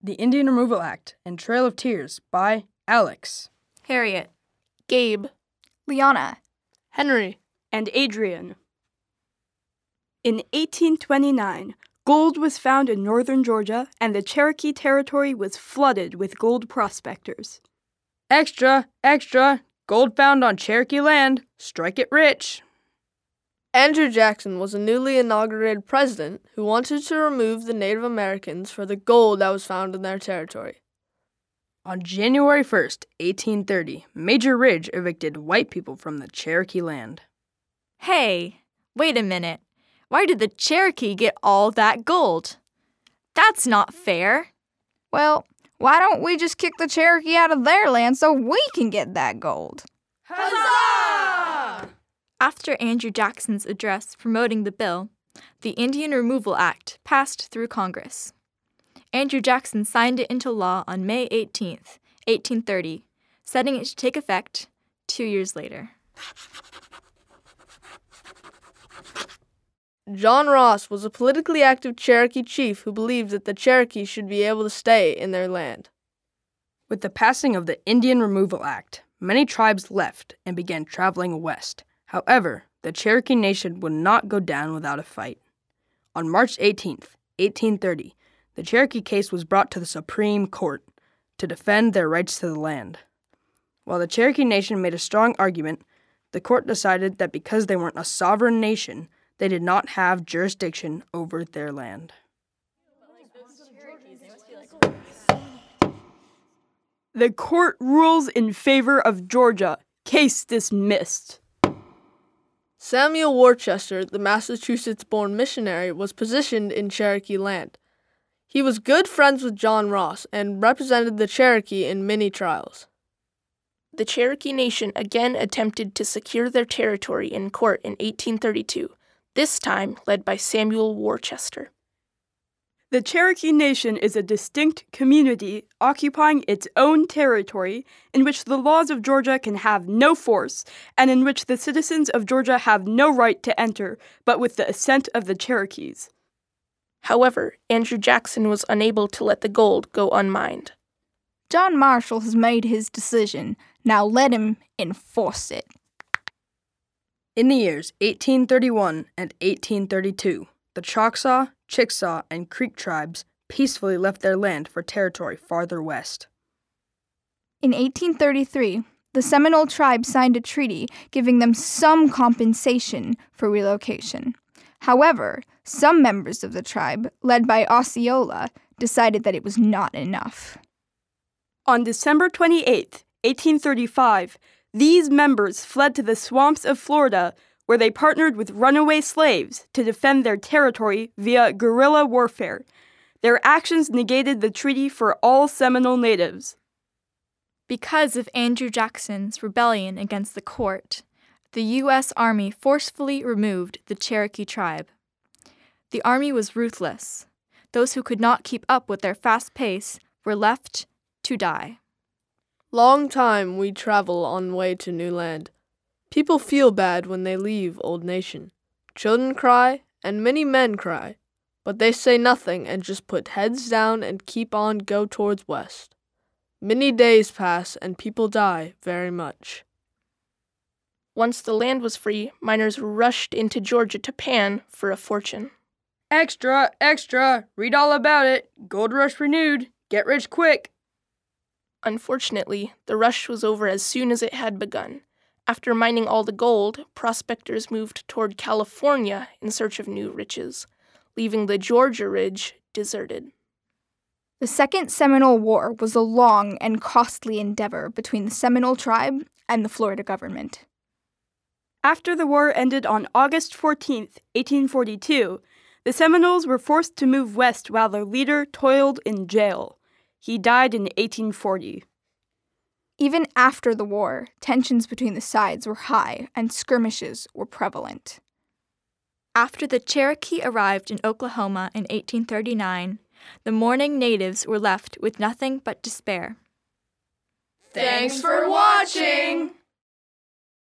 The Indian Removal Act and Trail of Tears by Alex, Harriet, Gabe, Liana, Henry, and Adrian. In 1829, gold was found in northern Georgia, and the Cherokee Territory was flooded with gold prospectors. Extra, extra, gold found on Cherokee land, strike it rich. Andrew Jackson was a newly inaugurated president who wanted to remove the Native Americans for the gold that was found in their territory. On January 1st, 1830, Major Ridge evicted white people from the Cherokee land. Hey, wait a minute. Why did the Cherokee get all that gold? That's not fair. Well, why don't we just kick the Cherokee out of their land so we can get that gold? Huzzah! After Andrew Jackson's address promoting the bill, the Indian Removal Act passed through Congress. Andrew Jackson signed it into law on May 18, 1830, setting it to take effect 2 years later. John Ross was a politically active Cherokee chief who believed that the Cherokee should be able to stay in their land. With the passing of the Indian Removal Act, many tribes left and began traveling west. However, the Cherokee Nation would not go down without a fight. On March 18, 1830, the Cherokee case was brought to the Supreme Court to defend their rights to the land. While the Cherokee Nation made a strong argument, the court decided that because they weren't a sovereign nation, they did not have jurisdiction over their land. The court rules in favor of Georgia. Case dismissed. Samuel Worcester, the Massachusetts-born missionary, was positioned in Cherokee land. He was good friends with John Ross and represented the Cherokee in many trials. The Cherokee Nation again attempted to secure their territory in court in 1832, this time led by Samuel Worcester. The Cherokee Nation is a distinct community occupying its own territory in which the laws of Georgia can have no force and in which the citizens of Georgia have no right to enter but with the assent of the Cherokees. However, Andrew Jackson was unable to let the gold go unmined. John Marshall has made his decision. Now let him enforce it. In the years 1831 and 1832, the Choctaw, Chickasaw, and Creek tribes peacefully left their land for territory farther west. In 1833, the Seminole tribe signed a treaty giving them some compensation for relocation. However, some members of the tribe, led by Osceola, decided that it was not enough. On December 28, 1835, these members fled to the swamps of Florida, where they partnered with runaway slaves to defend their territory via guerrilla warfare. Their actions negated the treaty for all Seminole natives. Because of Andrew Jackson's rebellion against the court, the U.S. Army forcefully removed the Cherokee tribe. The Army was ruthless. Those who could not keep up with their fast pace were left to die. Long time we travel on way to new land. People feel bad when they leave old nation. Children cry, and many men cry, but they say nothing and just put heads down and keep on go towards west. Many days pass and people die very much. Once the land was free, miners rushed into Georgia to pan for a fortune. Extra, extra, read all about it. Gold rush renewed. Get rich quick. Unfortunately, the rush was over as soon as it had begun. After mining all the gold, prospectors moved toward California in search of new riches, leaving the Georgia Ridge deserted. The Second Seminole War was a long and costly endeavor between the Seminole tribe and the Florida government. After the war ended on August 14, 1842, the Seminoles were forced to move west while their leader toiled in jail. He died in 1840. Even after the war, tensions between the sides were high and skirmishes were prevalent. After the Cherokee arrived in Oklahoma in 1839, the mourning natives were left with nothing but despair. Thanks for watching!